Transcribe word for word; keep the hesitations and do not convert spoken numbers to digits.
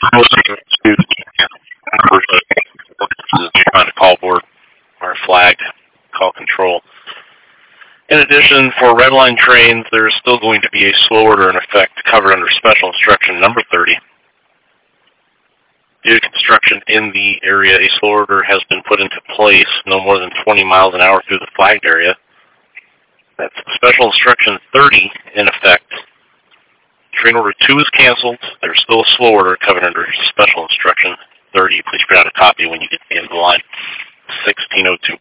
on a call board or flagged call control. In addition, for red line trains, there is still going to be a slow order in effect covered under Special Instruction Number thirty. Due to construction in the area, a slow order has been put into place no more than twenty miles an hour through the flagged area. That's Special Instruction thirty in effect. Train Order two is canceled. There's still a slow order covered under Special Instruction thirty. Please print out a copy when you get to the end of the line. sixteen oh two.